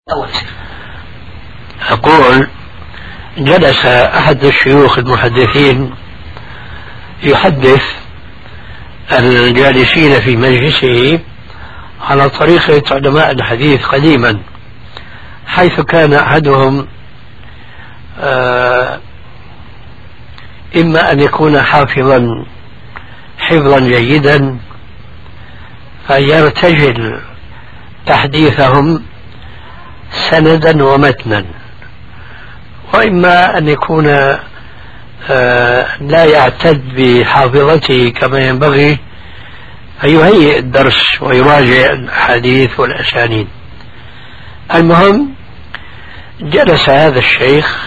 أقول جلس أحد الشيوخ المحدثين يحدث الجالسين في مجلسه على طريقة علماء الحديث قديما، حيث كان أحدهم إما أن يكون حفظا جيدا فيرتجل تحديثهم سندا ومتنا، وإما أن يكون لا يعتد بحافظته كما ينبغي فيهيئ الدرس ويراجع الأحاديث والأسانيد. المهم جلس هذا الشيخ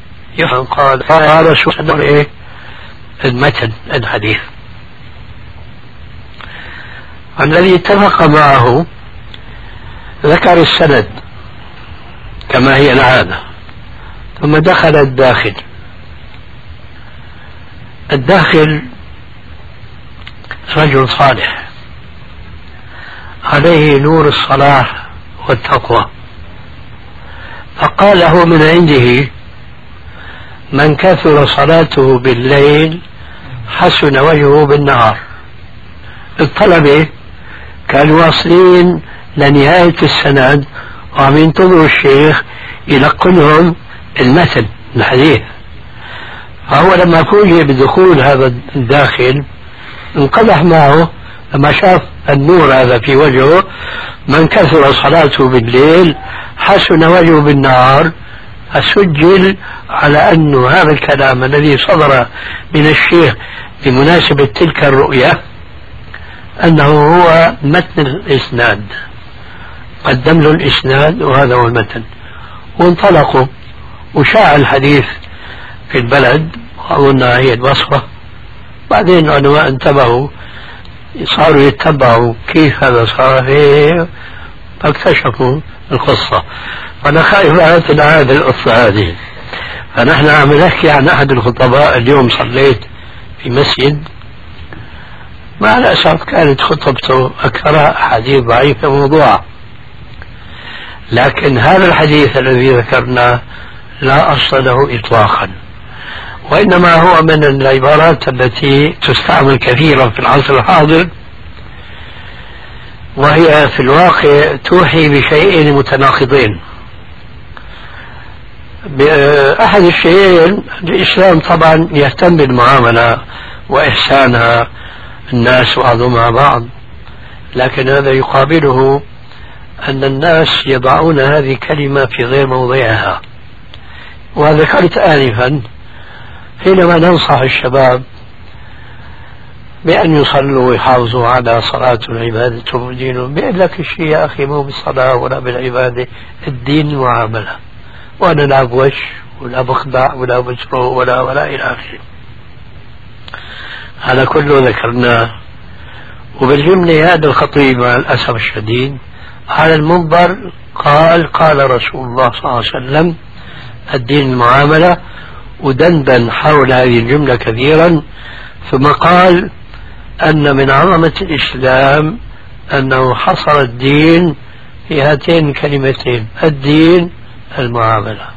قال شو إيه المتن الحديث الذي اتفق معه، ذكر السند كما هي العادة، ثم دخل الداخل رجل صالح عليه نور الصلاح والتقوى، فقال له من عنده: من كثر صلاته بالليل حسن وجهه بالنهار. الطلبة كانوا واصلين لنهاية السند وعم ينتظروا الشيخ يلقنهم المتن الحديث، فهو لما فوجئ بدخول هذا الداخل انقدح معه لما شاف النور هذا في وجهه: من كثر صلاته بالليل حسن وجهه بالنهار. أسجل على أن هذا الكلام الذي صدر من الشيخ بمناسبة تلك الرؤية أنه هو متن الإسناد، قدم له الإسناد وهذا هو المتن، وانطلقوا وشاع الحديث في البلد، وأظنها هي البصرة. بعدين العلماء انتبهوا، صاروا يتبعوا كيف هذا صار فيه، فاكتشفوا القصة. فأنا خايف لا تنعاد القصة هذه. فنحن عم نحكي عن أحد الخطباء. اليوم صليت في مسجد، مع الأسف كانت خطبته أكثرها أحاديث ضعيفة موضوعة، لكن هذا الحديث الذي ذكرناه لا أصل له إطلاقا، وإنما هو من العبارات التي تستعمل كثيرا في العصر الحاضر، وهي في الواقع توحي بشيئين متناقضين. أحد الشيئين الإسلام طبعا يهتم بالمعاملة وإحسانها الناس بعضهم مع بعض، لكن هذا يقابله أن الناس يضعون هذه الكلمة في غير موضعها. وذكرت آنفا حينما ننصح الشباب بأن يصلوا ويحافظوا على صلاة العبادة ودينهم، بيقول لك الشيء يا أخي مو بالصلاة ولا بالعبادة، الدين معاملة، وأنا لا بوش ولا بخدع ولا بسرق ولا إلى آخره. هذا كله ذكرناه. وبالجملة هذا الخطيب مع الأسف الشديد على المنبر قال رسول الله صلى الله عليه وسلم الدين المعاملة، ودندن حول هذه الجملة كثيرا، ثم قال أن من عظمة الإسلام أنه حصر الدين في هاتين الكلمتين: الدين المعاملة.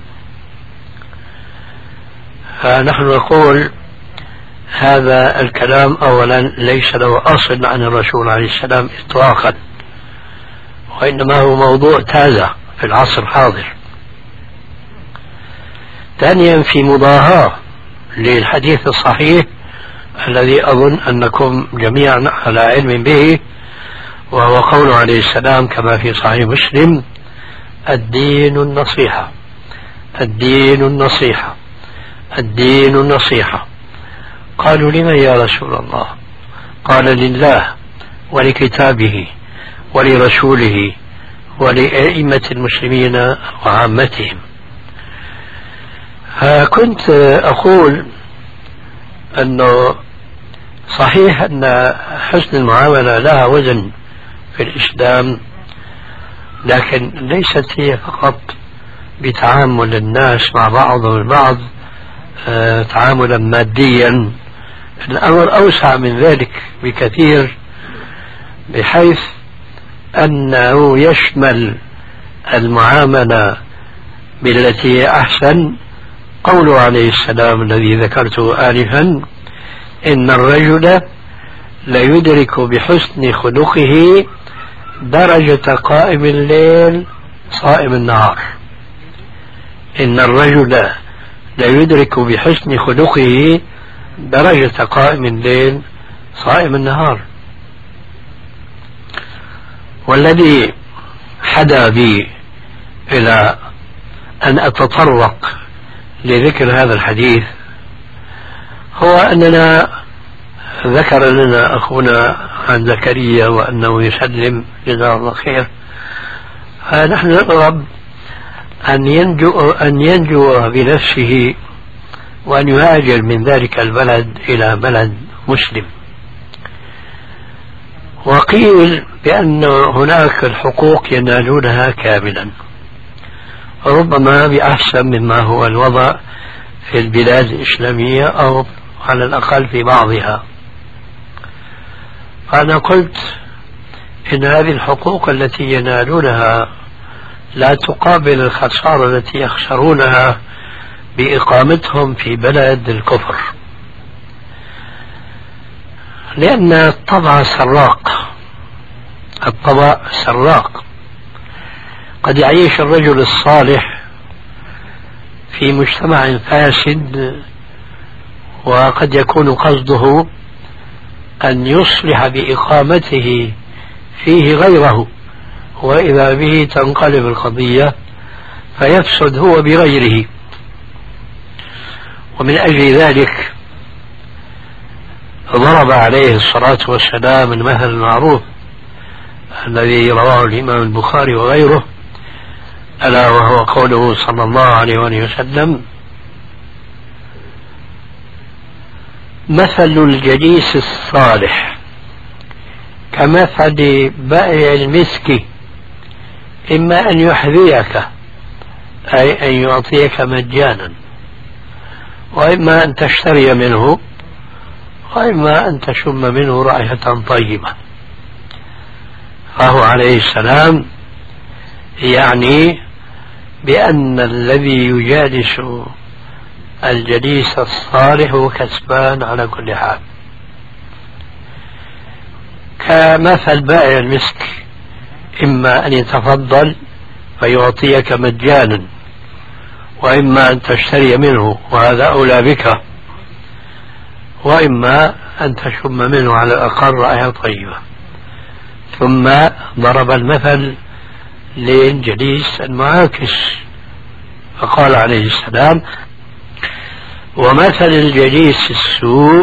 فنحن نقول هذا الكلام أولا ليس له أصل عن الرسول عليه السلام إطلاقا، وإنما هو موضوع تازة في العصر الحاضر. ثانيا في مضاهاة للحديث الصحيح الذي أظن أنكم جميعا على علم به، وهو قوله عليه السلام كما في صحيح مسلم: الدين النصيحة، الدين النصيحة، الدين النصيحة. قالوا: لمن يا رسول الله؟ قال: لله ولكتابه ولرسوله ولأئمة المسلمين وعامتهم. فكنت أقول أنه صحيح أن حسن المعاملة لها وزن في الإسلام، لكن ليست هي فقط بتعامل الناس مع بعضهم البعض تعاملا ماديا. الأمر أوسع من ذلك بكثير، بحيث أنه يشمل المعاملة بالتي هي أحسن قوله عليه السلام الذي ذكرته آنفا: إن الرجل ليدرك بحسن خلقه درجة قائم الليل صائم النهار. إن الرجل ليدرك بحسن خلقه درجة قائم الليل صائم النهار. والذي حدا بي إلى أن أتطرق لذكر هذا الحديث هو أننا ذكر لنا أخونا عن زكريا وأنه يسلم جزاه الله خير، فنحن نرغب أن ينجو بنفسه وأن يهاجر من ذلك البلد إلى بلد مسلم. وقيل بأن هناك الحقوق ينالونها كاملا، ربما بأحسن مما هو الوضع في البلاد الإسلامية أو على الأقل في بعضها. فأنا قلت إن هذه الحقوق التي ينالونها لا تقابل الخسارة التي يخسرونها بإقامتهم في بلد الكفر، لأن الطبع سراق. قد يعيش الرجل الصالح في مجتمع فاسد وقد يكون قصده أن يصلح بإقامته فيه غيره، وإذا به تنقلب القضية فيفسد هو بغيره. ومن أجل ذلك ضرب عليه الصلاة والسلام المثل المعروف الذي رواه الإمام البخاري وغيره، ألا وهو قوله صلى الله عليه وسلم: مثل الجليس الصالح كمثل بائع المسك، إما أن يحذيك أي أن يعطيك مجانا، وإما أن تشتري منه، وإما أن تشم منه رائحة طيبة. فهو عليه السلام يعني بأن الذي يجالس الجليس الصالح هو كسبان على كل حال، كمثل بائع المسك، إما أن يتفضل فيعطيك مجانا، وإما أن تشتري منه وهذا أولى بك، وإما أن تشم منه على الأقل رائحة طيبة. ثم ضرب المثل للجليس المعاكس فقال عليه السلام: ومثل الجليس السوء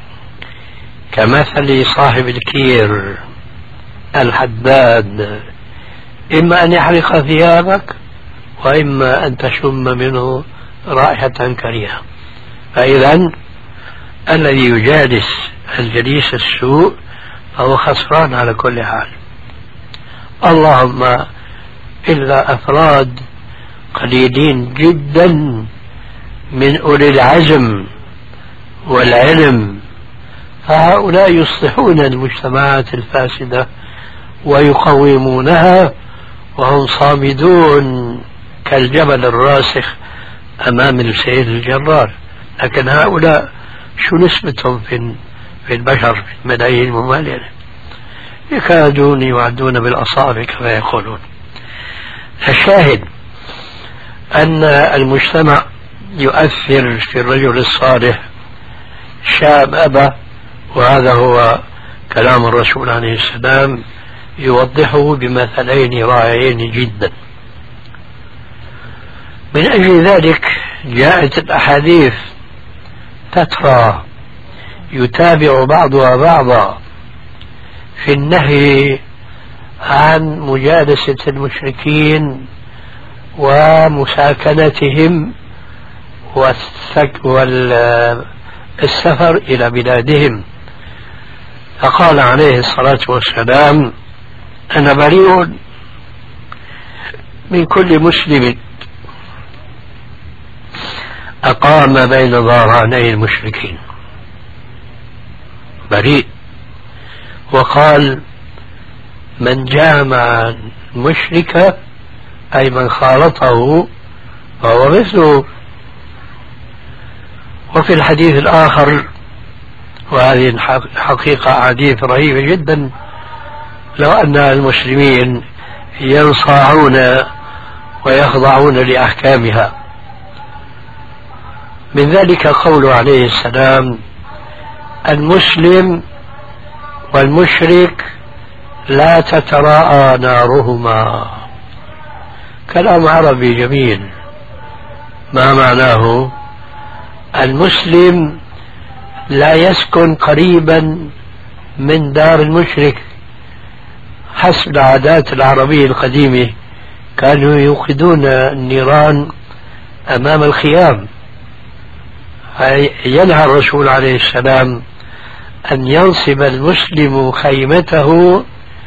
كمثل صاحب الكير الحداد، إما أن يحرق ثيابك وإما أن تشم منه رائحة كريهة. فإذا الذي يجالس الجليس السوء فهو خسران على كل حال، اللهم إلا أفراد قليلين جدا من أولي العزم والعلم، فهؤلاء يصلحون المجتمعات الفاسدة ويقومونها وهم صامدون كالجبل الراسخ أمام السيل الجرار. لكن هؤلاء شو نسبتهم في البشر في الملايين الممالية؟ يكادون يعدون بالأصابع كما يقولون. الشاهد أن المجتمع يؤثر في الرجل الصالح شاب أبى، وهذا هو كلام الرسول عليه السلام يوضحه بمثلين رائعين جدا. من أجل ذلك جاءت الأحاديث تترى يتابع بعضها بعضا في النهي عن مجالسة المشركين ومساكنتهم والسفر إلى بلادهم. فقال عليه الصلاة والسلام: أنا بريء من كل مسلم أقام بين ظهراني المشركين، بريء. وقال: من جامع المشرك أي من خالطه فهو مثله. وفي الحديث الآخر، وهذه حقيقة أحاديث رهيبة جدا، لو أن المسلمين ينصاعون ويخضعون لأحكامها. من ذلك قوله عليه السلام: المسلم والمشرك لا تتراءى نارهما. كلام عربي جميل. ما معناه؟ المسلم لا يسكن قريبا من دار المشرك. حسب العادات العربية القديمة كانوا يوقدون النيران أمام الخيام. ينهى الرسول عليه السلام أن ينصب المسلم خيمته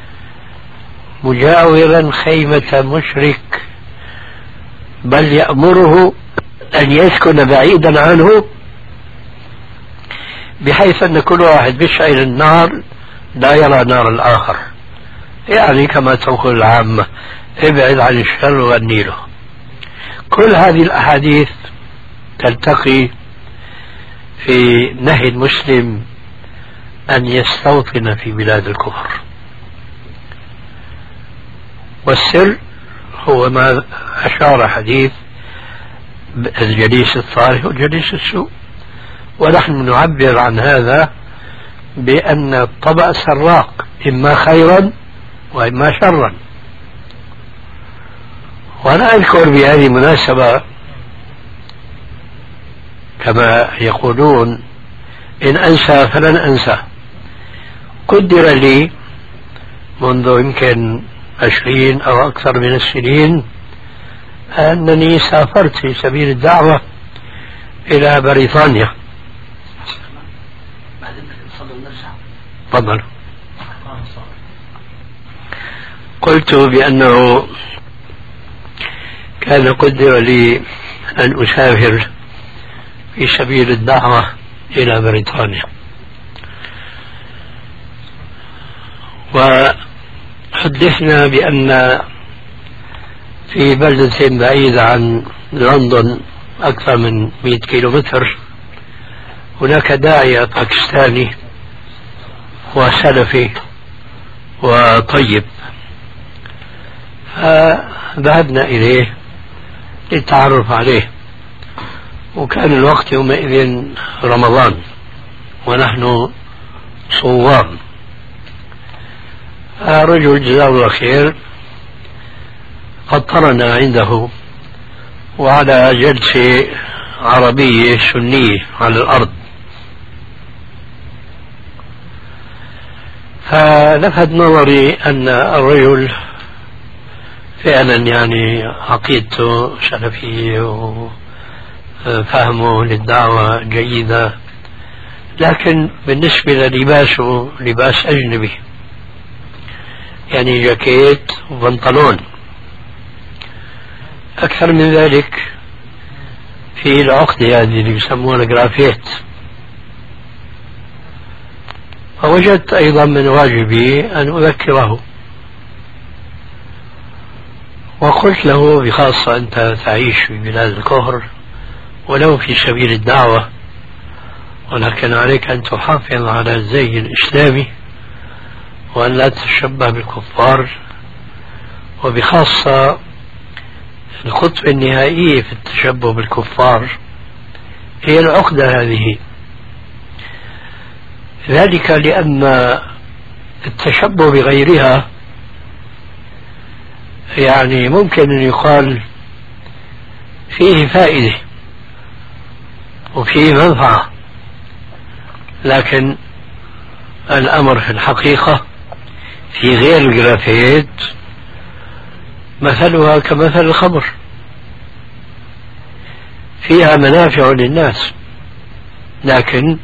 مجاورا خيمة مشرك، بل يأمره أن يسكن بعيدا عنه، بحيث أن كل واحد بيشعل النار لا يرى نار الآخر، يعني كما تقول العامة: ابعد عن الشر وغني له. كل هذه الأحاديث تلتقي في نهي المسلم أن يستوطن في بلاد الكفر. والسر هو ما أشار حديث الجليس الصالح والجليس السوء، ونحن نعبر عن هذا بأن الطبع سراق، إما خيرا وإما شرا. وأنا أذكر بهذه المناسبة كما يقولون: إن أنسى فلن أنسى. قدر لي منذ يمكن 20 أو أكثر من السنين أنني سافرت في سبيل الدعوة إلى بريطانيا. تفضل. قلت بأنه كان قدر لي أن أسافر في سبيل الدعوة إلى بريطانيا، وحدثنا بأن في بلدة بعيدة عن لندن أكثر من 100 كيلومتر هناك داعية باكستاني وسلفي وطيب، فذهبنا إليه للتعرف عليه. وكان الوقت يومئذ رمضان ونحن صوام. رجل جزاه الله خير فطرنا عنده وعلى جلسة عربية سنية على الأرض، فلفت نظري أن الرجل فعلا يعني عقيدته سلفية وفهمه للدعوة جيدة، لكن بالنسبة للباسه لباس أجنبي، يعني جاكيت وبنطلون. أكثر من ذلك في العقدة هذه اللي يسمونها الجرافيت. فوجدت أيضا من واجبي أن أذكره، وقلت له بخاصة أنت تعيش في بلاد الكفر ولو في سبيل الدعوة، ولكن عليك أن تحافظ على الزي الإسلامي وأن لا تتشبه بالكفار، وبخاصة الخطوة النهائية في التشبه بالكفار هي العقدة هذه. ذلك لأن التشبه بغيرها يعني ممكن أن يقال فيه فائدة وفيه منفعة، لكن الأمر في الحقيقة في غير الجرافيت مثلها كمثل الخمر، فيها منافع للناس لكن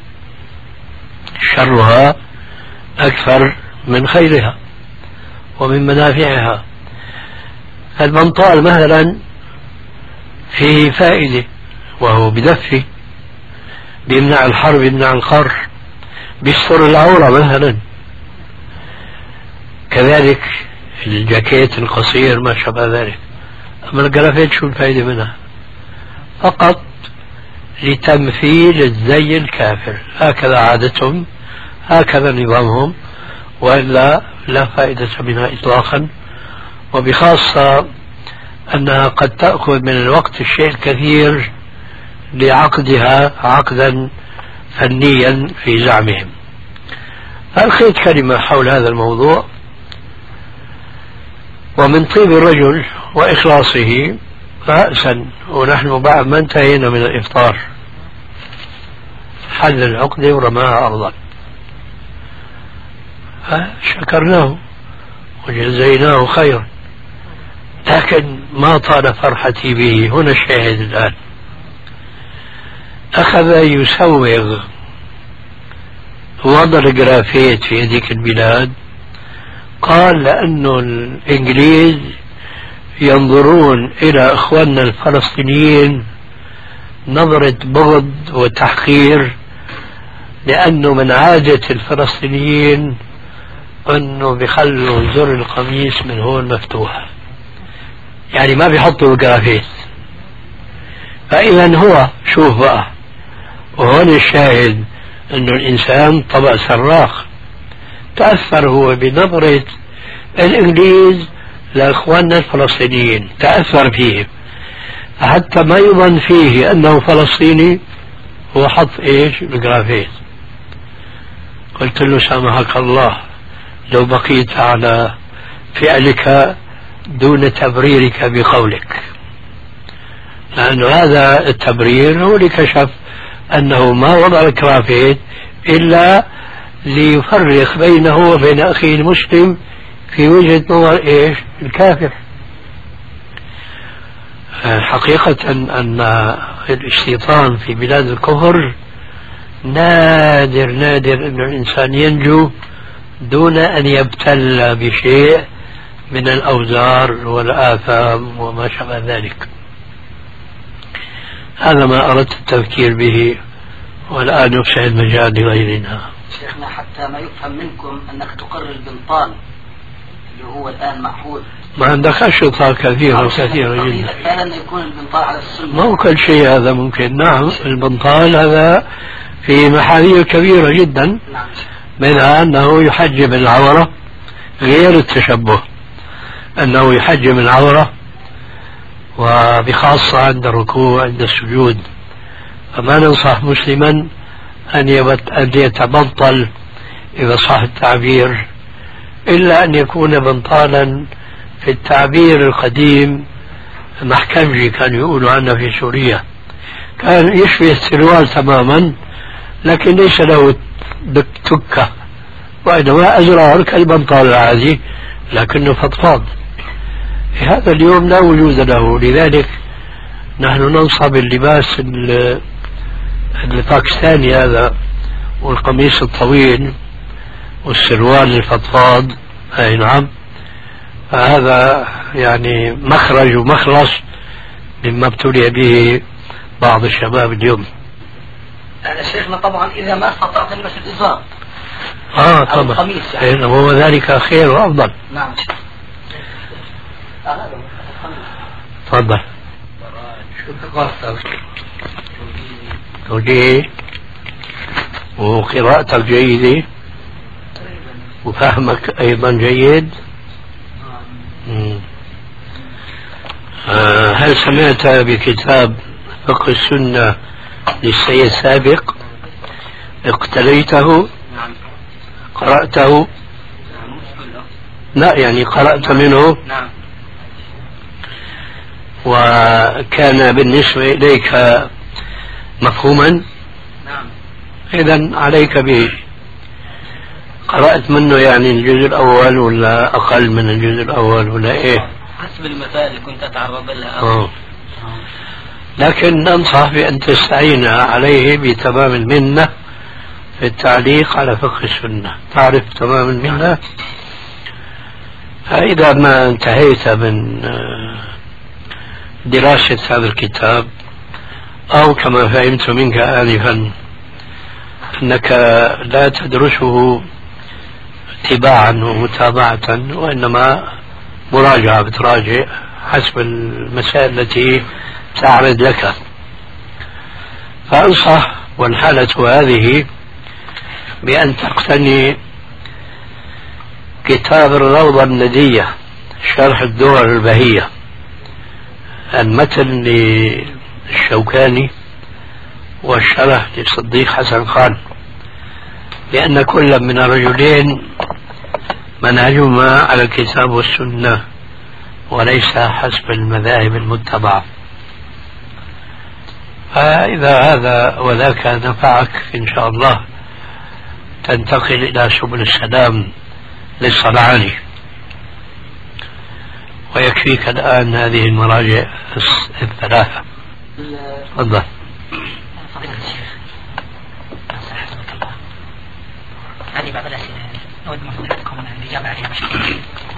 شرها أكثر من خيرها ومن منافعها. المنطال مثلا فيه فائدة وهو بدفه، بيمنع الحر بيمنع القر، بيستر العورة مثلا. كذلك الجاكيت القصير ما شابه ذلك. أما الجرافيت شو الفائدة منها؟ فقط لتمثيل الزي الكافر، هكذا عادتهم، هكذا نظامهم، وإلا لا فائدة منها إطلاقا. وبخاصة أنها قد تأخذ من الوقت الشيء الكثير لعقدها عقدا فنيا في زعمهم. ألقيت كلمة حول هذا الموضوع، ومن طيب الرجل وإخلاصه رأسا، ونحن بعد ما انتهينا من الإفطار حل العقدة ورماها أرضا، شكرناه وجزيناه خيرا، لكن ما طال فرحتي به. هنا الشاهد الآن، أخذ يسوغ وضع الجرافيت في هذيك البلاد. قال لأنه الإنجليز ينظرون إلى إخواننا الفلسطينيين نظرة بغض وتحقير، لأنه من عادة الفلسطينيين أنه بيخلوا زر القميص من هون مفتوح، يعني ما بيحطوا الجرافيت. فإذا هو شوف بقى، وهون الشاهد أنه الإنسان طبع صراخ، تأثر هو بنظرة الإنجليز لإخواننا الفلسطينيين، تأثر فيهم حتى ما يظن فيه أنه فلسطيني، هو حط إيش؟ الجرافيت. قلت له سامحك الله لو بقيت على فعلك دون تبريرك بقولك، لأن هذا التبرير هو اللي كشف أنه ما وضع الجرافيت إلا ليفرق بينه وبين أخيه المسلم في وجهة نظر إيش؟ الكافر. حقيقة أن الاستيطان في بلاد الكفر نادر نادر أن الإنسان ينجو دون أن يبتلى بشيء من الأوزار والآثام وما شابه ذلك. هذا ما أردت التفكير به، والآن يفسح المجال لغيرنا. شيخنا حتى ما يفهم منكم أنك تقرر البنطال اللي هو الآن معقول، ما عندك أشرطة كثيرة وكثيرة جدا، أحيانا يكون البنطال على السنة، ما هو كل شيء هذا ممكن. نعم البنطال هذا في محاذير كبيرة جدا، نعم. منها أنه يحجب العورة، غير التشبه، أنه يحجب العورة وبخاصة عند الركوع عند السجود. فما ننصح مسلما أن يتبطل إذا صح التعبير، إلا أن يكون بنطالا في التعبير القديم محكمجي كانوا يقولوا عنه في سوريا، كان يشبه السروال تماما لكن ليس له تكة، وإنما أزرار كالبنطال العادي لكنه فضفاض. هذا اليوم لا وجود له، لذلك نحن ننصب اللباس الباكستاني هذا والقميص الطويل والسروال الفضفاض. أي نعم، فهذا يعني مخرج ومخلص مما ابتلي به بعض الشباب اليوم. يعني شيخنا طبعا إذا ما استطعت تلبس الإزار طبعا القميص يعني. وهو ذلك خير وأفضل. نعم. تفضل. شو ثقافتك؟ توجيهي وقراءتك جيدة وفهمك أيضا جيد. هل سمعت بكتاب فقه السنة للسيد سابق؟ اقتريته؟ نعم. قرأته؟ لا يعني قرأت منه؟ نعم. وكان بالنسبة إليك مفهوما؟ نعم. إذن عليك به. قرأت منه يعني الجزء الأول ولا أقل من الجزء الأول ولا إيه؟ حسب المسائل اللي كنت أتعرض لها. لكن ننصح بأن تستعين عليه بتمام المنة في التعليق على فقه السنة. تعرف تمام المنة؟ فإذا ما انتهيت من دراسة هذا الكتاب، أو كما فهمت منك آنفا أنك لا تدرسه اتباعا ومتابعة وإنما مراجعة، بتراجع حسب المسائل التي تعرض لك. فأنصح والحالة هذه بأن تقتني كتاب الروضة الندية شرح الدول البهية، المتن للشوكاني والشرح للصديق حسن خان، لأن كل من الرجلين منهجهما على الكتاب والسنة وليس حسب المذاهب المتبعة. فإذا هذا وذاك نفعك إن شاء الله تنتقل إلى سبل السلام للصنعاني، ويكفيك الآن هذه المراجع الثلاثة. تفضل. هذه بعض الأسئلة نود من فضيلتكم الإجابة عليها بشكل.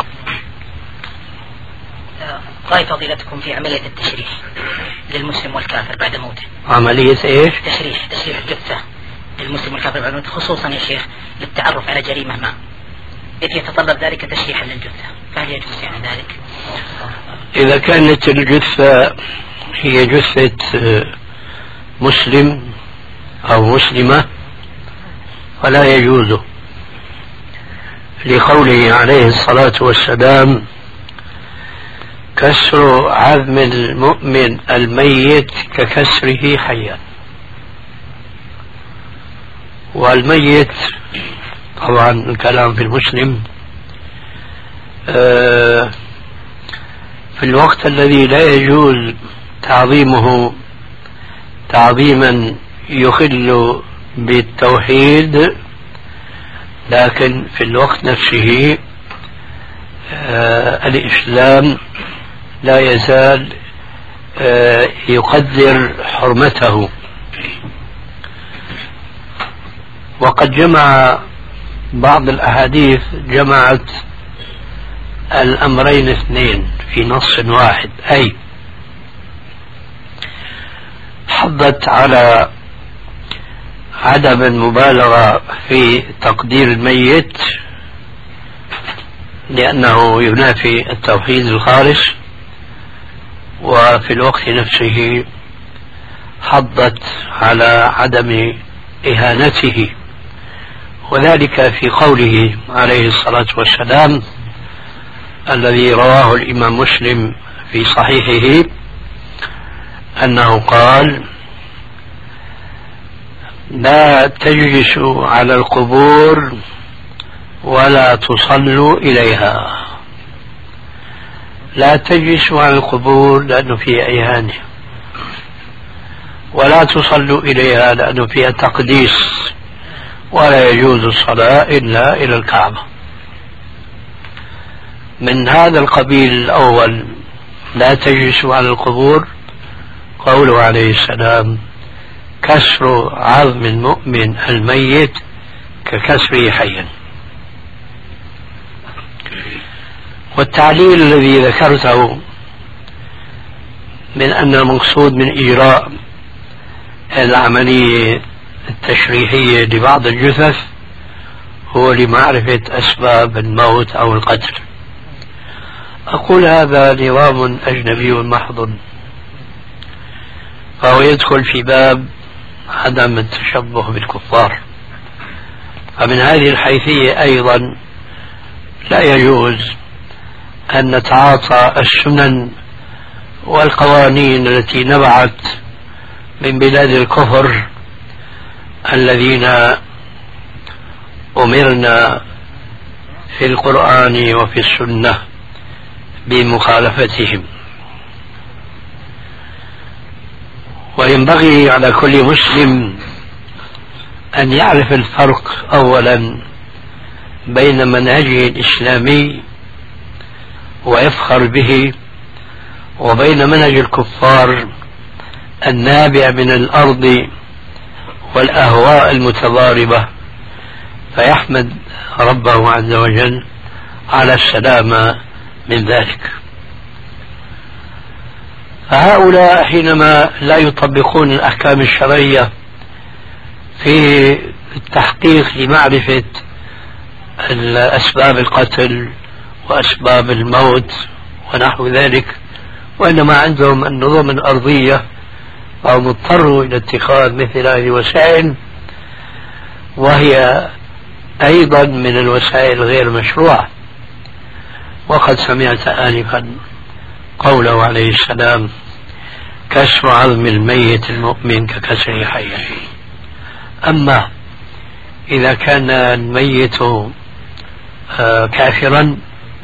رأي فضيلتكم في عملية التشريح للمسلم والكافر بعد موته. عملية ايش؟ تشريح الجثة للمسلم والكافر بعد موته، خصوصا يا شيخ للتعرف على جريمة ما، إذ يتطلب ذلك تشريحا للجثة، فهل يجوز يعني ذلك؟ إذا كانت الجثة هي جثة مسلم أو مسلمة فلا يجوز، لقوله عليه الصلاة والسلام: كسر عظم المؤمن الميت ككسره حيا. والميت طبعا الكلام في المسلم في الوقت الذي لا يجوز تعظيمه تعظيما يخل بالتوحيد، لكن في الوقت نفسه الإسلام لا يزال يقدر حرمته. وقد جمع بعض الأحاديث جمعت الأمرين اثنين في نص واحد، أي حضت على عدم المبالغة في تقدير الميت لأنه ينافي التوحيد الخالص، وفي الوقت نفسه حضت على عدم إهانته، وذلك في قوله عليه الصلاة والسلام الذي رواه الإمام مسلم في صحيحه أنه قال: لا تجلسوا على القبور ولا تصلوا إليها. لا تجلسوا على القبور لأنه فيها إهانة، ولا تصلوا إليها لأنه فيها تقديس، ولا يجوز الصلاة إلا إلى الكعبة. من هذا القبيل الأول لا تجلسوا على القبور قوله عليه السلام: كسر عظم المؤمن الميت ككسره حيا. والتعليل الذي ذكرته من أن المقصود من إجراء العملية التشريحية لبعض الجثث هو لمعرفة أسباب الموت أو القتل. أقول هذا نظام أجنبي محض، فهو يدخل في باب عدم التشبه بالكفار، فمن هذه الحيثية أيضا لا يجوز أن نتعاطى السنن والقوانين التي نبعت من بلاد الكفر الذين أمرنا في القرآن وفي السنة بمخالفتهم. وينبغي على كل مسلم أن يعرف الفرق أولا بين منهجه الإسلامي ويفخر به وبين منهج الكفار النابع من الأرض والأهواء المتضاربة، فيحمد ربه عز وجل على السلامة من ذلك. فهؤلاء حينما لا يطبقون الأحكام الشرعية في التحقيق لمعرفة أسباب القتل وأسباب الموت ونحو ذلك وإنما عندهم النظم الأرضية أو مضطروا إلى اتخاذ مثل هذه الوسائل، وهي أيضا من الوسائل غير مشروعة. وقد سمعت آنفا قوله عليه السلام: كسر عظم الميت المؤمن ككسر حيه. أما إذا كان الميت كافرا،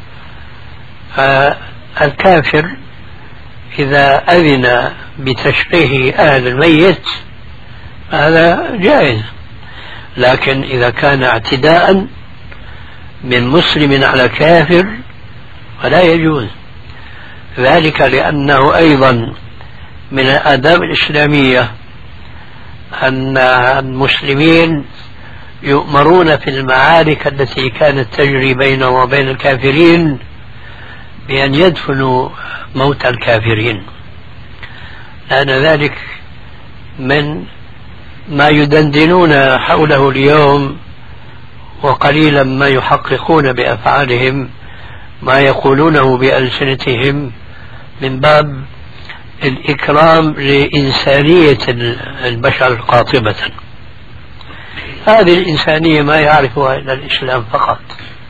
فالكافر إذا أذن بتشريح أهل الميت هذا جائز، لكن إذا كان اعتداء من مسلم على كافر فلا يجوز ذلك، لأنه أيضا من الآداب الإسلامية أن المسلمين يؤمرون في المعارك التي كانت تجري بينهم وبين الكافرين بأن يدفنوا موت الكافرين، لأن ذلك من ما يدندنون حوله اليوم، وقليلا ما يحققون بأفعالهم ما يقولونه بألسنتهم من باب الإكرام لإنسانية البشر قاطبة. هذه الإنسانية ما يعرفها إلا الإسلام فقط،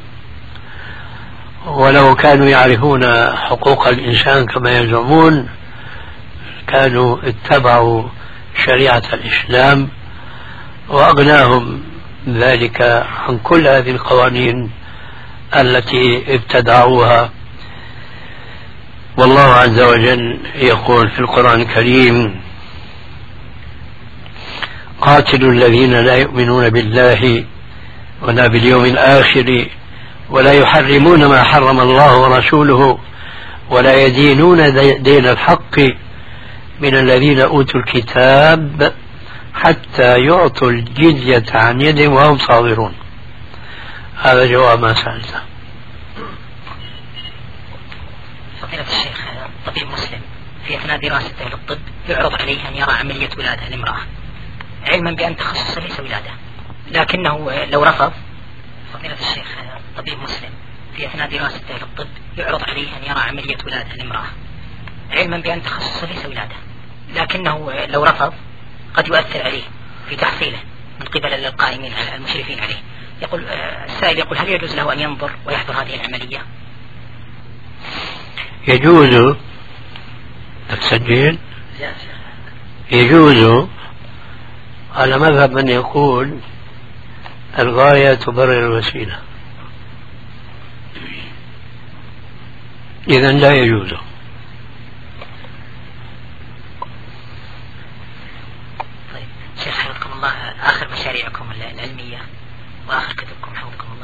ولو كانوا يعرفون حقوق الإنسان كما يزعمون كانوا اتبعوا شريعة الإسلام وأغناهم ذلك عن كل هذه القوانين التي ابتدعوها. والله عز وجل يقول في القرآن الكريم: قاتلوا الذين لا يؤمنون بالله ولا باليوم الآخر ولا يحرمون ما حرم الله ورسوله ولا يدينون دين الحق من الذين أوتوا الكتاب حتى يعطوا الجزية عن يد وهم صاغرون. هذا جواب ما سألته. فضيلة الشيخ، طبيب مسلم في أثناء دراسته للطب يعرض عليه أن يرى عملية ولادة لامرأة علما بأن تخصصه ليس ولادة، لكنه لو رفض. فضيلة الشيخ، طبيب مسلم في أثناء دراسته للطب يعرض عليه أن يرى عملية ولادة لامرأة علما بأن تخصصه ليس ولادة، لكنه لو رفض قد يؤثر عليه في تحصيله من قبل القائمين على المشرفين عليه. يقول السائل يقول: هل يجوز له أن ينظر ويحضر هذه العملية؟ يجوز. تسجل. يجوز على مذهب من يقول الغاية تبرر الوسيلة، إذن لا يجوز. طيب شيخ حفظكم الله، آخر مشاريعكم العلمية وآخر كتبكم حفظكم الله؟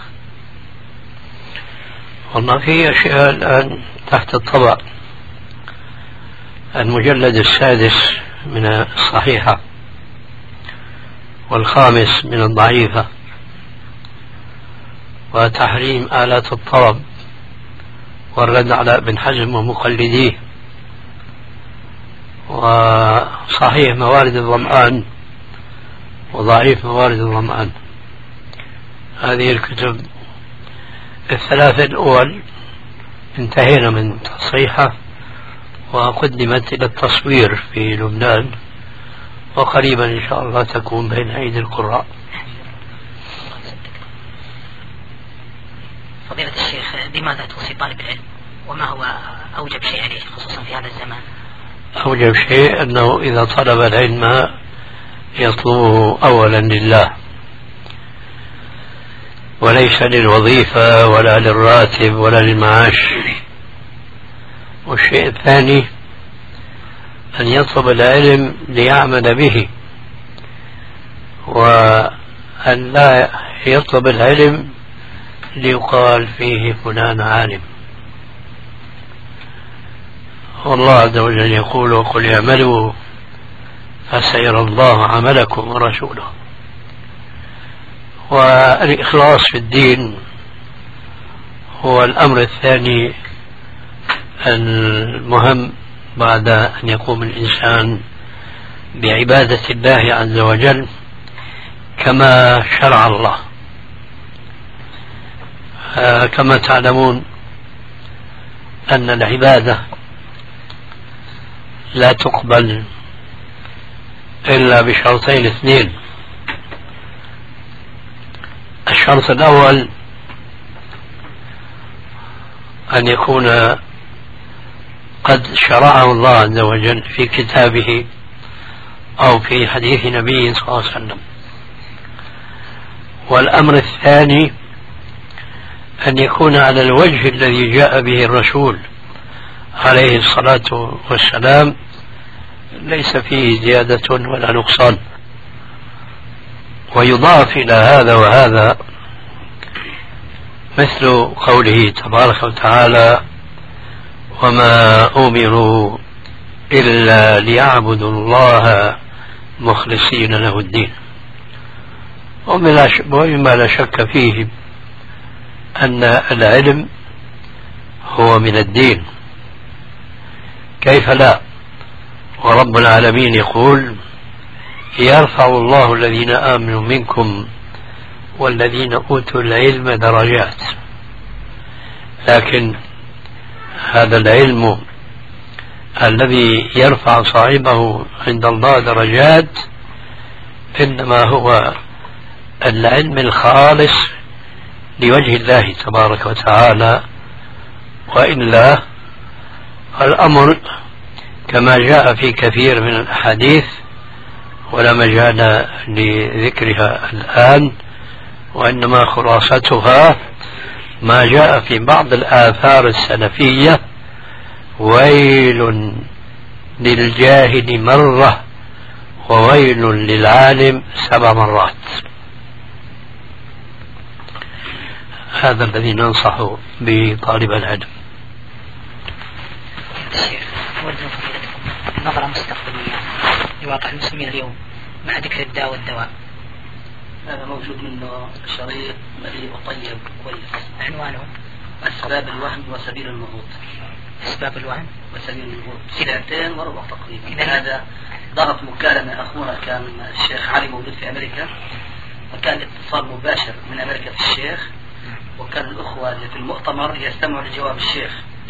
والله في أشياء الآن تحت الطبع. المجلد السادس من الصحيحة والخامس من الضعيفة، وتحريم آلات الطرب والرد على ابن حزم ومقلديه، وصحيح موارد الظمآن وضعيف موارد الظمآن. هذه الكتب الثلاثة الأول انتهينا من تصحيحها وقدمت إلى التصوير في لبنان، وقريبا إن شاء الله تكون بين أيدي القراء. فضيلة الشيخ، بماذا توصي طالب العلم، وما هو أوجب شيء عليه خصوصا في هذا الزمان؟ أوجب شيء أنه إذا طلب العلم يطلبه أولا لله وليس للوظيفة ولا للراتب ولا للمعاش. والشيء الثاني أن يطلب العلم ليعمل به، وأن لا يطلب العلم ليقال فيه فلان عالم. والله عز وجل يقول: وقل اعملوا فسيرى الله عملكم ورسوله. والإخلاص في الدين هو الأمر الثاني المهم بعد أن يقوم الإنسان بعبادة الله عز وجل كما شرع الله. كما تعلمون أن العبادة لا تقبل إلا بشرطين اثنين. الشرط الأول أن يكون قد شرعه الله عز وجل في كتابه أو في حديث نبيه صلى الله عليه وسلم. والأمر الثاني أن يكون على الوجه الذي جاء به الرسول عليه الصلاة والسلام، ليس فيه زيادة ولا نقصان. ويضاف إلى هذا وهذا مثل قوله تبارك وتعالى: وما أمروا إلا ليعبدوا الله مخلصين له الدين. ومما لا شك فيه أن العلم هو من الدين، كيف لا؟ ورب العالمين يقول: يرفع الله الذين آمنوا منكم والذين أوتوا العلم درجات. لكن هذا العلم الذي يرفع صاحبه عند الله درجات إنما هو العلم الخالص لوجه الله تبارك وتعالى، وإلا الأمر كما جاء في كثير من الأحاديث ولا مجال لذكرها الآن، وإنما خلاصتها ما جاء في بعض الآثار السلفية: ويل للجاهل مرة وويل للعالم 7 مرات. هذا الذي ننصح به طالب العلم. نظرة مستقبلية لواقع المسلمين اليوم مع ذكر الداء والدواء. هذا موجود منه شريط مليء وطيب كويس، عنوانه أسباب الوهم وسبيل النهوض. أسباب الوهم وسبيل النهوض، 2 وربع تقريبا. هذا ضغط مكالمة أخونا كان الشيخ علي موجود في أمريكا، وكان اتصال مباشر من أمريكا في الشيخ، وكان الأخوة اللي في المؤتمر يستمعوا لجواب الشيخ،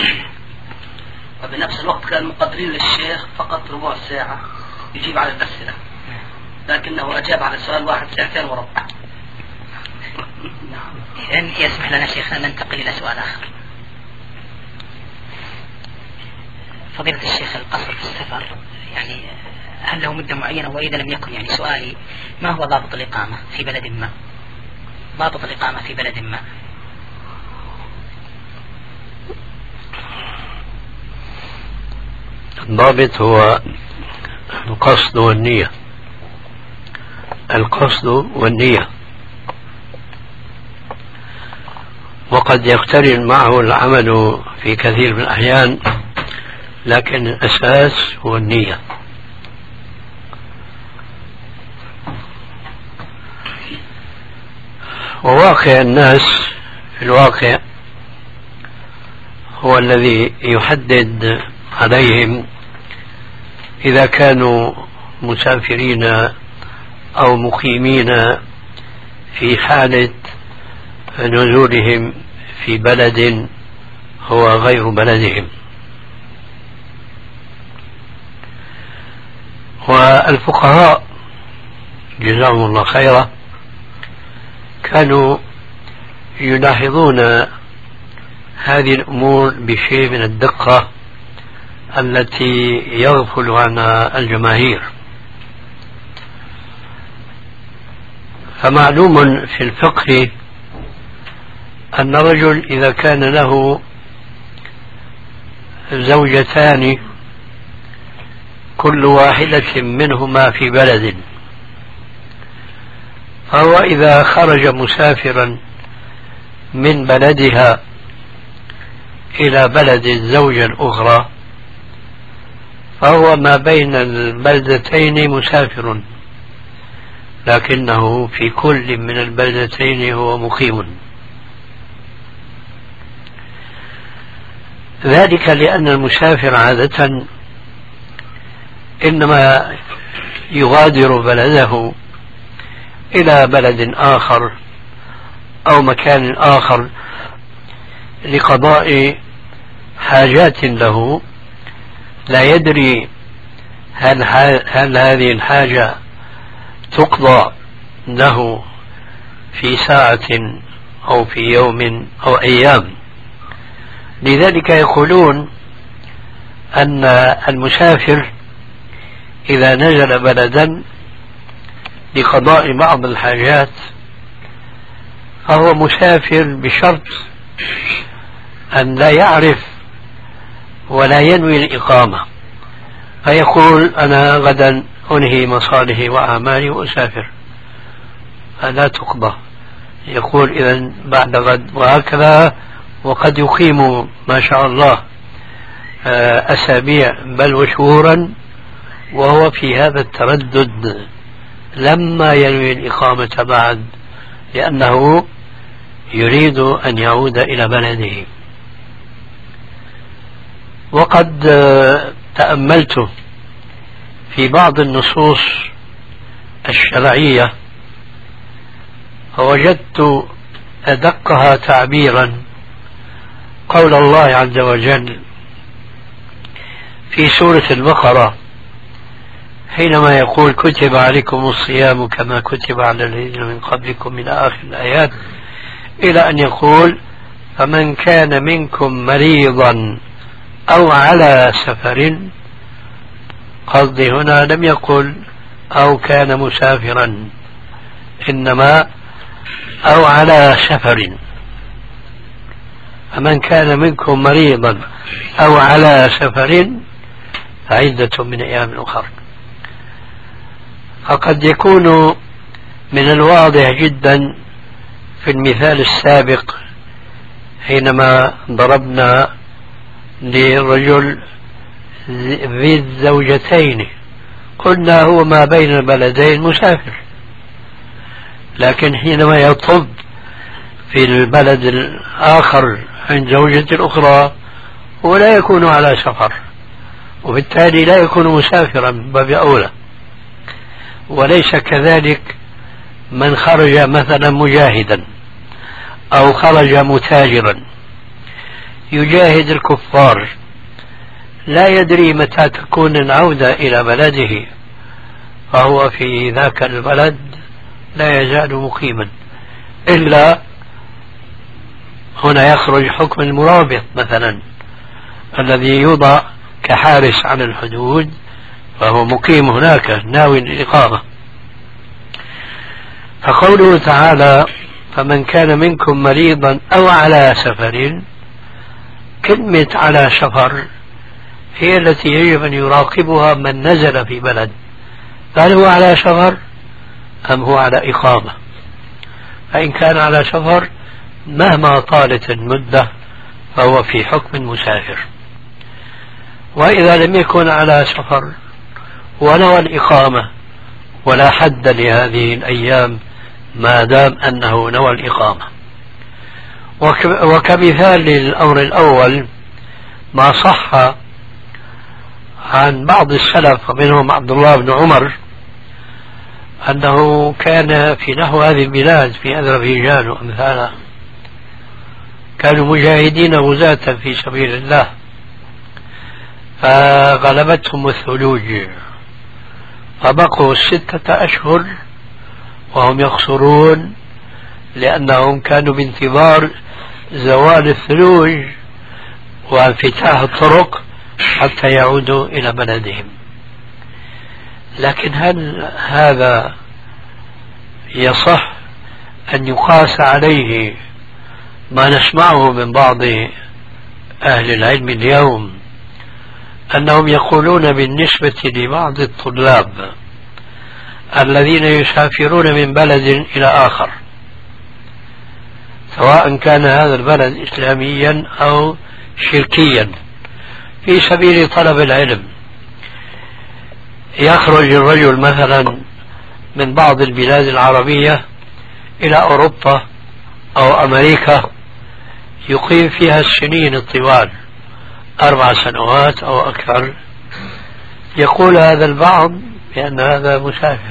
وبنفس الوقت كانوا مقدرين للشيخ فقط ربع ساعة يجيب على الأسئلة، لكنه أجاب على سؤال واحد 2 وربع. إذن يسمح لنا شيخنا ننتقل إلى سؤال آخر. فضيلة الشيخ، القصر في السفر يعني هل له مدة معينة؟ وإذا لم يكن يعني سؤالي: ما هو ضابط الإقامة في بلد ما؟ ضابط الإقامة في بلد ما. الضابط هو القصد والنية. القصد والنية، وقد يقترن معه العمل في كثير من الأحيان، لكن الأساس هو النية. وواقع الناس في الواقع هو الذي يحدد عليهم إذا كانوا مسافرين أو مقيمين في حالة نزولهم في بلد هو غير بلدهم. والفقهاء جزاهم الله خيرا كانوا يلاحظون هذه الأمور بشيء من الدقة التي يغفل عنها الجماهير. فمعلوم في الفقه أن الرجل إذا كان له زوجتان كل واحدة منهما في بلد، فهو إذا خرج مسافرا من بلدها إلى بلد الزوجة الأخرى فهو ما بين البلدتين مسافر، لكنه في كل من البلدتين هو مقيم. ذلك لأن المسافر عادة إنما يغادر بلده إلى بلد آخر أو مكان آخر لقضاء حاجات له، لا يدري هل هذه الحاجة تقضى له في ساعة أو في يوم أو أيام؟ لذلك يقولون أن المسافر إذا نزل بلدا لقضاء بعض الحاجات فهو مسافر بشرط أن لا يعرف ولا ينوي الإقامة، فيقول أنا غدا أنهي مصالحي وأعمالي وأسافر، فلا تقضى. يقول إذن بعد غد وهكذا، وقد يقيم ما شاء الله أسابيع بل وشهورا وهو في هذا التردد لما ينوي الإقامة بعد، لأنه يريد أن يعود إلى بلده. وقد تأملت في بعض النصوص الشرعية فوجدت أدقها تعبيرا قول الله عز وجل في سورة البقرة حينما يقول كتب عليكم الصيام كما كتب على الذين من قبلكم من آخر الآيات، إلى أن يقول فمن كان منكم مريضا أو على سفر. قصدي هنا لم يقل أو كان مسافرا، إنما أو على سفر. فمن كان منكم مريضا أو على سفر فعدة من أيام أخرى. فقد يكون من الواضح جدا في المثال السابق حينما ضربنا للرجل ذي الزوجتين قلنا هو ما بين البلدين مسافر، لكن حينما يطب في البلد الآخر عند زوجة الأخرى هو لا يكون على سفر، وبالتالي لا يكون مسافرا باب أولى. وليس كذلك من خرج مثلا مجاهدا أو خرج متاجرا يجاهد الكفار، لا يدري متى تكون العودة إلى بلده، فهو في ذاك البلد لا يزال مقيما، إلا هنا يخرج حكم المرابط مثلا الذي يوضع كحارس على الحدود، فهو مقيم هناك ناوي الإقامة. فقوله تعالى فمن كان منكم مريضا أو على سفر، كلمة على سفر هي التي يجب أن يراقبها من نزل في بلد، هل هو على سفر أم هو على إقامة؟ فإن كان على سفر مهما طالت المدة فهو في حكم مسافر، وإذا لم يكن على سفر ونوى الإقامة ولا حد لهذه الأيام ما دام أنه نوى الإقامة. وكمثال للأمر الأول ما صح عن بعض السلف ومنهم عبد الله بن عمر أنه كان في نحو هذه البلاد في أذربيجان وأمثالها كانوا مجاهدين غزاة في سبيل الله، فغلبتهم الثلوج فبقوا 6 أشهر وهم يخسرون، لأنهم كانوا بانتظار زوال الثلوج وانفتاح الطرق حتى يعودوا إلى بلدهم. لكن هل هذا يصح أن يقاس عليه ما نسمعه من بعض أهل العلم اليوم أنهم يقولون بالنسبة لبعض الطلاب الذين يسافرون من بلد إلى آخر، سواء كان هذا البلد إسلاميا أو شركيا، في سبيل طلب العلم، يخرج الرجل مثلا من بعض البلاد العربية إلى أوروبا أو أمريكا يقيم فيها السنين الطوال 4 سنوات أو أكثر، يقول هذا البعض بأن هذا مسافر.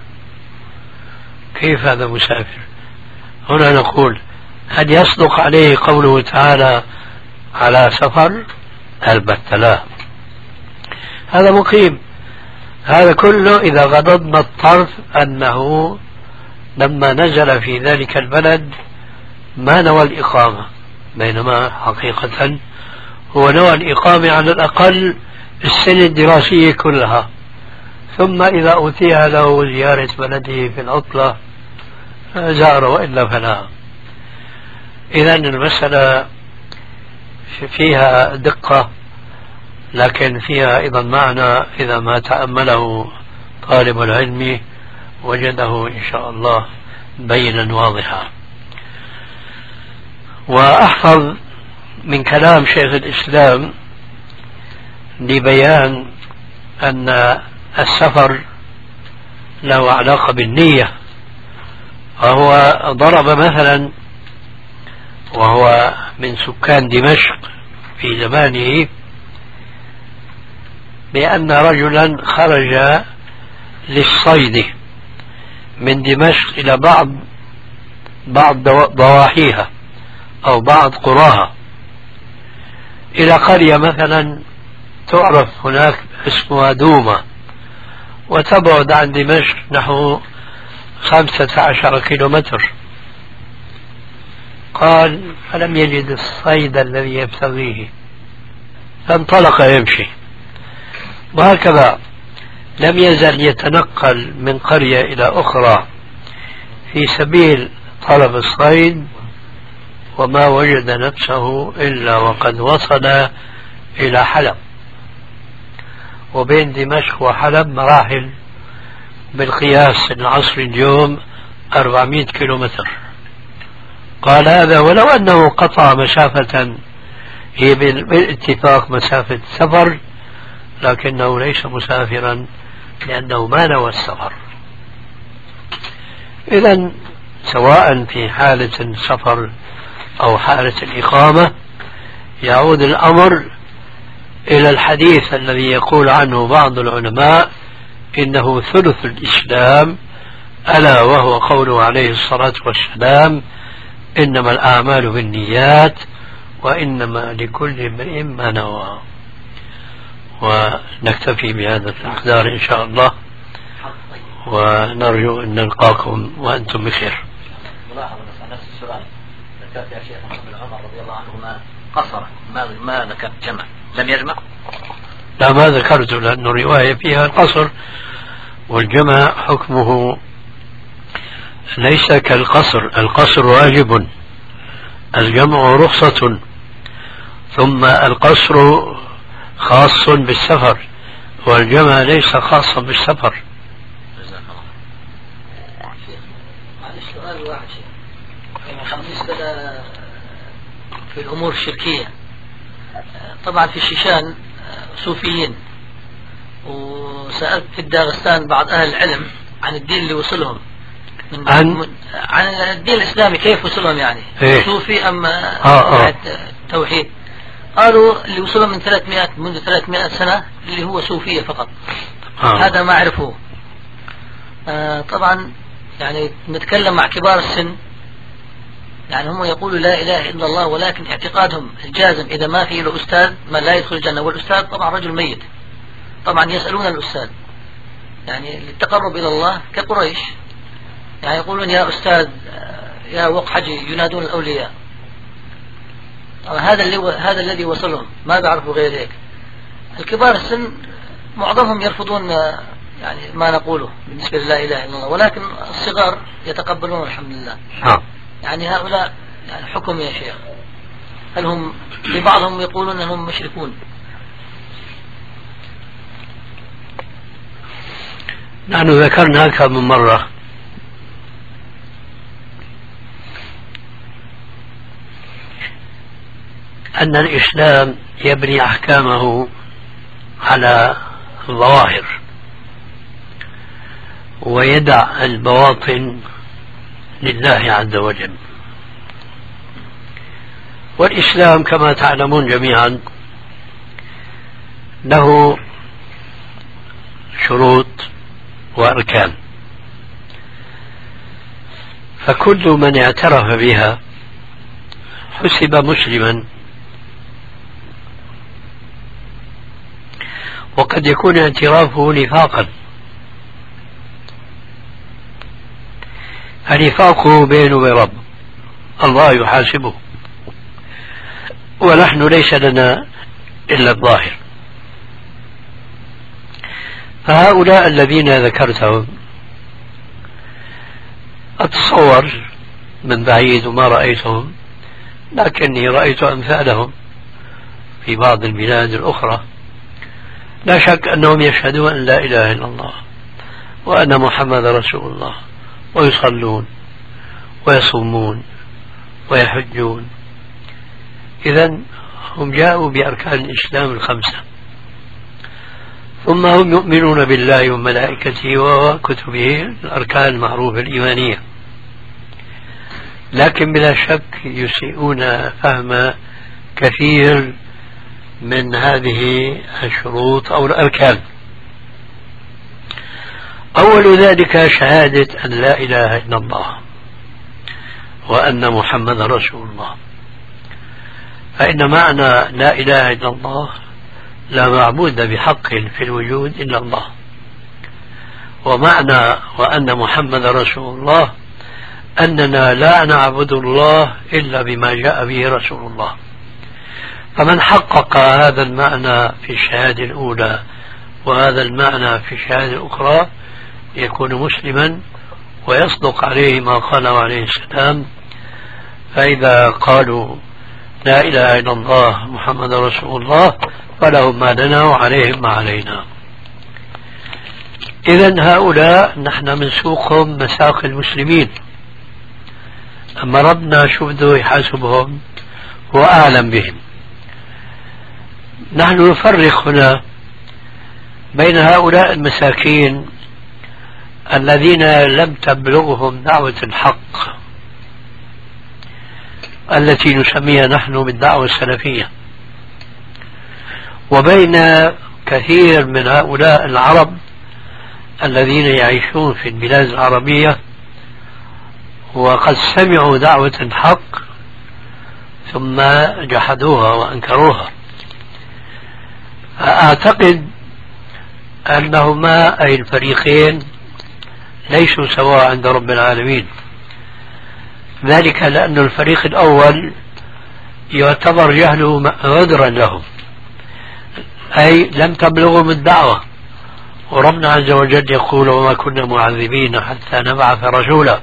كيف هذا مسافر؟ هنا نقول هل يصدق عليه قوله تعالى على سفر؟ البتة لا، هذا مقيم هذا كله إذا غضضنا الطرف أنه لما نزل في ذلك البلد ما نوى الإقامة، بينما حقيقة هو نوى الإقامة على الأقل السنة الدراسية كلها، ثم إذا أتيها له زيارة بلده في العطلة زار، وإلا فلا. إذا المسألة فيها دقة، لكن فيها أيضا معنى إذا ما تأمله طالب العلم وجده إن شاء الله بينا واضحا. وأحفظ من كلام شيخ الإسلام لبيان أن السفر له علاقة بالنية، وهو ضرب مثلا وهو من سكان دمشق في زمانه بأن رجلا خرج للصيد من دمشق إلى بعض ضواحيها أو بعض قراها، إلى قرية مثلا تعرف هناك اسمها دومة، وتبعد عن دمشق نحو 15 كيلومتر. قال فلم يجد الصيد الذي يبتغيه فانطلق يمشي، وهكذا لم يزل يتنقل من قرية إلى أخرى في سبيل طلب الصيد، وما وجد نفسه إلا وقد وصل إلى حلب، وبين دمشق وحلب مراحل بالقياس العصر اليوم 400 كيلومتر. قال هذا ولو أنه قطع مسافة هي بالاتفاق مسافة سفر، لكنه ليس مسافرا لأنه ما نوى السفر. إذن سواء في حالة السفر أو حالة الإقامة يعود الأمر إلى الحديث الذي يقول عنه بعض العلماء إنه ثلث الإسلام، ألا وهو قوله عليه الصلاة والسلام إنما الأعمال بالنيات وإنما لكل امرئ ما نوى. ونكتفي بهذا المقدار إن شاء الله، ونرجو أن نلقاكم وأنتم بخير. ملاحظة بس نفس السؤال ذكرت يا شيخ محمد عمر رضي الله عنهما قصر، ما ذكرت جمع، لم يجمع؟ لا ما ذكرته، لأنه الرواية فيها القصر، والجمع حكمه ليس كالقصر. القصر واجب، الجمع رخصة، ثم القصر خاص بالسفر والجمع ليس خاصا بالسفر. معلش سؤال واحد بالنسبة في الأمور الشركية، طبعا في الشيشان صوفيين، وسألت في الداغستان بعض أهل العلم عن الدين اللي وصلهم عن الدين الإسلامي كيف وصلهم، يعني صوفي أم توحيد. قالوا اللي وصلهم منذ 300 سنة اللي هو صوفية فقط. هذا ما عرفوه. طبعا يعني نتكلم مع كبار السن، يعني هم يقولوا لا إله إلا الله، ولكن اعتقادهم الجازم إذا ما في له أستاذ ما لا يدخل الجنة، والأستاذ طبعا رجل ميت. طبعا يسألون الأستاذ يعني للتقرب إلى الله كقريش، يعني يقولون يا أستاذ يا وقحجي، ينادون الأولياء. هذا الذي وصلهم، ما بيعرفوا غير هيك. الكبار السن معظمهم يرفضون يعني ما نقوله بالنسبة للا إله إلا الله، ولكن الصغار يتقبلون الحمد لله. يعني هؤلاء يعني حكم يا شيخ، هل هم لبعضهم يقولون أنهم مشركون؟ نحن ذكرنا أكثر من مرة أن الإسلام يبني أحكامه على الظواهر ويدع البواطن لله عز وجل. والإسلام كما تعلمون جميعا له شروط وأركان، فكل من اعترف بها حسب مسلما، وقد يكون اعترافه نفاقا، فنفاقه بينه وبين رب الله يحاسبه، ونحن ليس لنا إلا الظاهر. فهؤلاء الذين ذكرتهم أتصور من بعيد وما رأيتهم، لكني رأيت أمثالهم في بعض البلاد الأخرى، لا شك أنهم يشهدون أن لا إله إلا الله وأن محمد رسول الله، ويصلون ويصومون ويحجون. إذن هم جاءوا بأركان الإسلام الخمسة، ثم هم يؤمنون بالله وملائكته وكتبه، الأركان المعروفة الإيمانية، لكن بلا شك يسيئون فهم كثير من هذه الشروط أو الأركان. أول ذلك شهادة أن لا إله إلا الله وأن محمد رسول الله. فإن معنى لا إله إلا الله لا معبود بحق في الوجود إلا الله، ومعنى وأن محمد رسول الله أننا لا نعبد الله إلا بما جاء به رسول الله. فمن حقق هذا المعنى في الشهادة الأولى وهذا المعنى في الشهادة الأخرى يكون مسلما ويصدق عليه ما قاله عليه السلام. فإذا قالوا لا إله إلا الله محمد رسول الله فلهم ما لنا وعليهم ما علينا. إذن هؤلاء نحن منسوقهم مساق المسلمين، أما ربنا شو بده يحاسبهم هو أعلم بهم. نحن نفرق هنا بين هؤلاء المساكين الذين لم تبلغهم دعوة الحق التي نسميها نحن بالدعوة السلفية، وبين كثير من هؤلاء العرب الذين يعيشون في البلاد العربية وقد سمعوا دعوة الحق ثم جحدوها وأنكروها. أعتقد أنهما أي الفريقين ليسوا سواء عند رب العالمين، ذلك لأن الفريق الأول يعتبر جهله عذرا لهم، أي لم تبلغهم الدعوة، وربنا عز وجل يقول وما كنا معذبين حتى نبعث رسولا.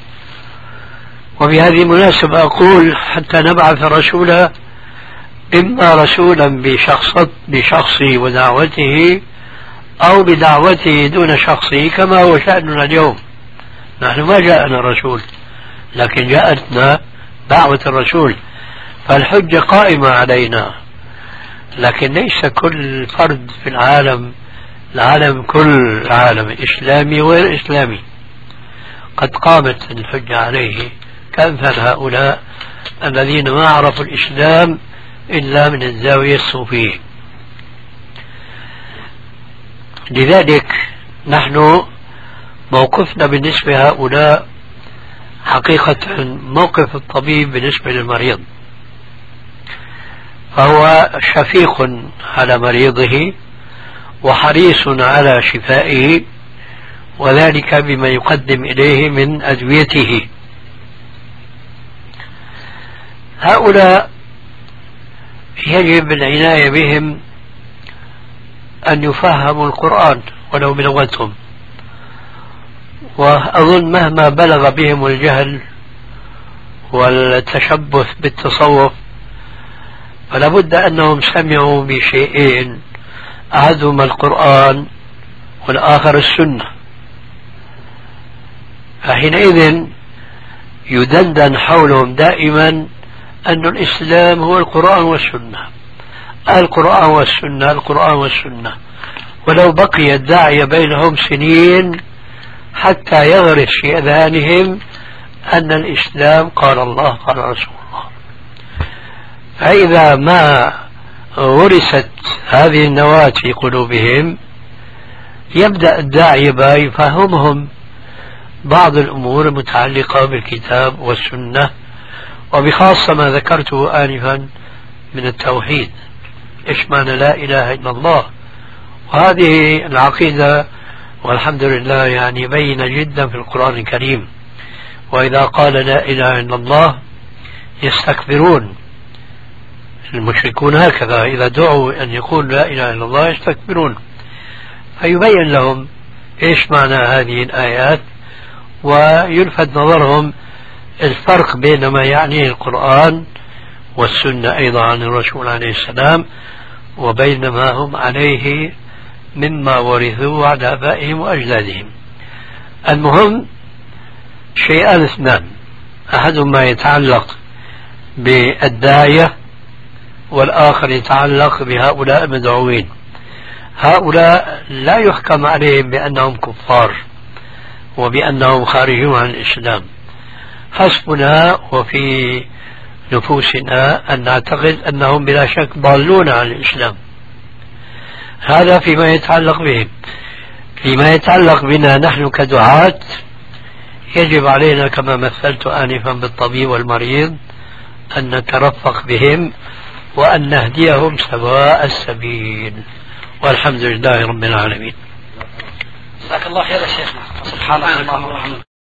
وبهذه المناسبة أقول حتى نبعث رسولا، إما رسولا بشخصه ودعوته أو بدعوته دون شخصه كما هو شأننا اليوم. نحن ما جاءنا رسول لكن جاءتنا دعوة الرسول، فالحجة قائمة علينا، لكن ليس كل فرد في العالم كل عالم إسلامي وغير إسلامي قد قامت الحجة عليه كأمثال هؤلاء الذين ما عرفوا الإسلام إلا من الزاوية الصوفية. لذلك نحن موقفنا بالنسبة لهؤلاء حقيقة موقف الطبيب بالنسبة للمريض، فهو شفيق على مريضه وحريص على شفائه، وذلك بما يقدم إليه من أدويته. هؤلاء يجب العناية بهم أن يفهموا القرآن ولو بلغتهم، وأظن مهما بلغ بهم الجهل والتشبث بالتصوف فلا بد أنهم سمعوا بشيئين، أحدهما القرآن والآخر السنة، فحينئذ يدندن حولهم دائما أن الإسلام هو القرآن والسنة، القرآن والسنة، القرآن والسنة، ولو بقي الداعية بينهم سنين حتى يغرس في أذهانهم أن الإسلام قال الله قال رسول الله. فإذا ما غرست هذه النواة في قلوبهم يبدأ الداعية يفهمهم بعض الأمور المتعلقة بالكتاب والسنة، وبخاصة ما ذكرته آنفا من التوحيد، إيش معنى لا إله إلا الله وهذه العقيدة والحمد لله يعني بينة جدا في القرآن الكريم. وإذا قال لا إله إلا الله يستكبرون، المشركون هكذا إذا دعوا أن يقول لا إله إلا الله يستكبرون، فيبين لهم إيش معنى هذه الآيات ويلفت نظرهم الفرق بين ما يعنيه القرآن والسنة أيضا عن الرسول عليه السلام وبين ما هم عليه مما ورثوا عن آبائهم وأجدادهم. المهم شيئان اثنان، أحدهما يتعلق بالداعية والآخر يتعلق بهؤلاء المدعوين. هؤلاء لا يحكم عليهم بأنهم كفار وبأنهم خارجون عن الإسلام، حسبنا وفي نفوسنا أن نعتقد أنهم بلا شك ضالون عن الإسلام. هذا فيما يتعلق بهم. فيما يتعلق بنا نحن كدعاة يجب علينا كما مثلت آنفا بالطبيب والمريض أن نترفق بهم وأن نهديهم سواء السبيل، والحمد لله رب العالمين. جزاك الله خير يا شيخنا. سبحان الله.